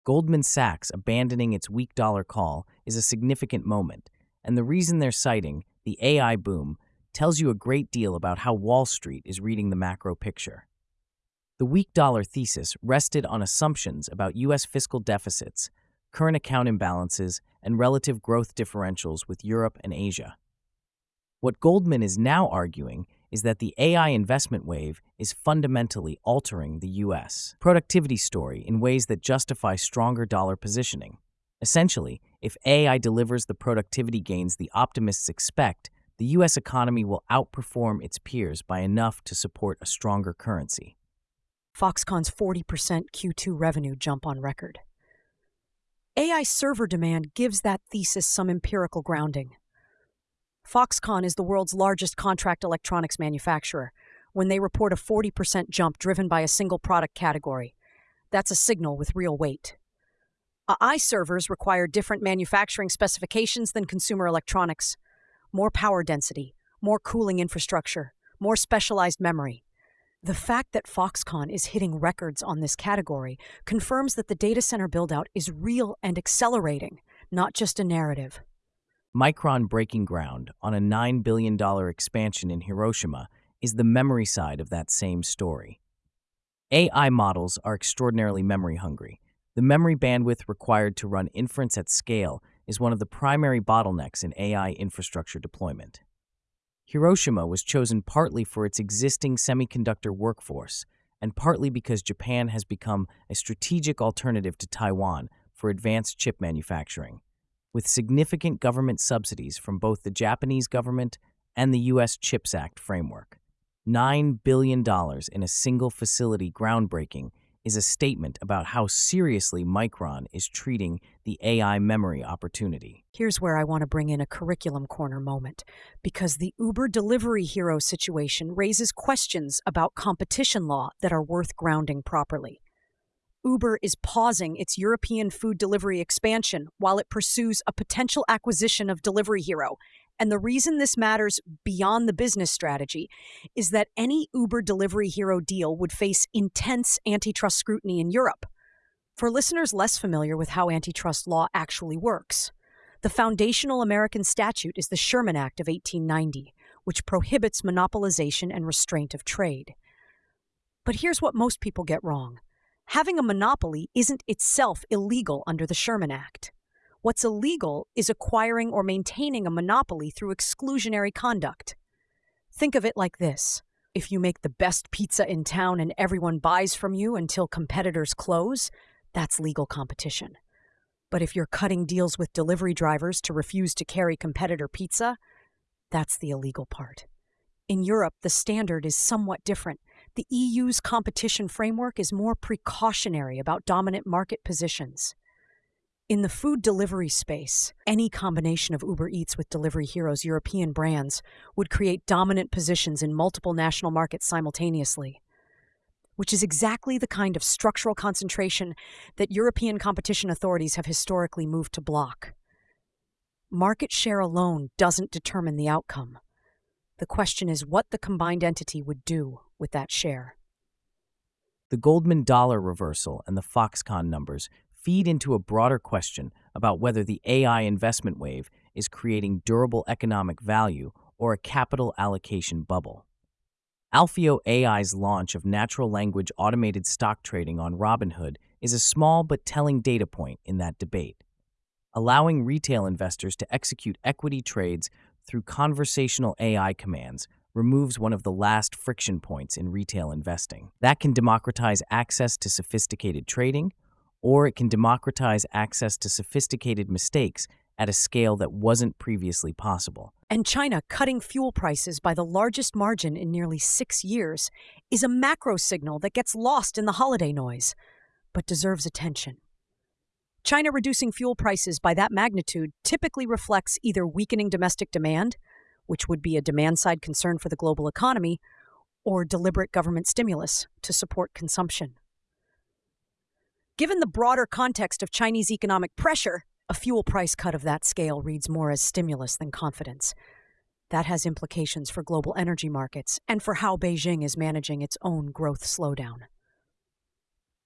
Goldman Sachs abandoning its weak dollar call is a significant moment, and the reason they're citing, the AI boom, tells you a great deal about how Wall Street is reading the macro picture. The weak dollar thesis rested on assumptions about U.S. fiscal deficits, current account imbalances, and relative growth differentials with Europe and Asia. What Goldman is now arguing is that the AI investment wave is fundamentally altering the U.S. productivity story in ways that justify stronger dollar positioning. Essentially, if AI delivers the productivity gains the optimists expect, the U.S. economy will outperform its peers by enough to support a stronger currency. Foxconn's 40% Q2 revenue jump on record. AI server demand gives that thesis some empirical grounding. Foxconn is the world's largest contract electronics manufacturer. When they report a 40% jump driven by a single product category, that's a signal with real weight. AI servers require different manufacturing specifications than consumer electronics. More power density, more cooling infrastructure, more specialized memory. The fact that Foxconn is hitting records on this category confirms that the data center buildout is real and accelerating, not just a narrative. Micron breaking ground on a $9 billion expansion in Hiroshima is the memory side of that same story. AI models are extraordinarily memory hungry. The memory bandwidth required to run inference at scale is one of the primary bottlenecks in AI infrastructure deployment. Hiroshima was chosen partly for its existing semiconductor workforce and partly because Japan has become a strategic alternative to Taiwan for advanced chip manufacturing, with significant government subsidies from both the Japanese government and the U.S. CHIPS Act framework. $9 billion in a single facility groundbreaking is a statement about how seriously Micron is treating the AI memory opportunity. Here's where I want to bring in a curriculum corner moment, because the Uber delivery hero situation raises questions about competition law that are worth grounding properly. Uber is pausing its European food delivery expansion while it pursues a potential acquisition of Delivery Hero. And the reason this matters beyond the business strategy is that any Uber Delivery Hero deal would face intense antitrust scrutiny in Europe. For listeners less familiar with how antitrust law actually works, the foundational American statute is the Sherman Act of 1890, which prohibits monopolization and restraint of trade. But here's what most people get wrong. Having a monopoly isn't itself illegal under the Sherman Act. What's illegal is acquiring or maintaining a monopoly through exclusionary conduct. Think of it like this. If you make the best pizza in town and everyone buys from you until competitors close, that's legal competition. But if you're cutting deals with delivery drivers to refuse to carry competitor pizza, that's the illegal part. In Europe, the standard is somewhat different. The EU's competition framework is more precautionary about dominant market positions. In the food delivery space, any combination of Uber Eats with Delivery Hero's European brands would create dominant positions in multiple national markets simultaneously, which is exactly the kind of structural concentration that European competition authorities have historically moved to block. Market share alone doesn't determine the outcome. The question is what the combined entity would do with that share. The Goldman dollar reversal and the Foxconn numbers feed into a broader question about whether the AI investment wave is creating durable economic value or a capital allocation bubble. Alpheo AI's launch of natural language automated stock trading on Robinhood is a small but telling data point in that debate. Allowing retail investors to execute equity trades through conversational AI commands removes one of the last friction points in retail investing. That can democratize access to sophisticated trading, or it can democratize access to sophisticated mistakes at a scale that wasn't previously possible. And China cutting fuel prices by the largest margin in nearly 6 years is a macro signal that gets lost in the holiday noise, but deserves attention. China reducing fuel prices by that magnitude typically reflects either weakening domestic demand, which would be a demand-side concern for the global economy, or deliberate government stimulus to support consumption. Given the broader context of Chinese economic pressure, a fuel price cut of that scale reads more as stimulus than confidence. That has implications for global energy markets and for how Beijing is managing its own growth slowdown.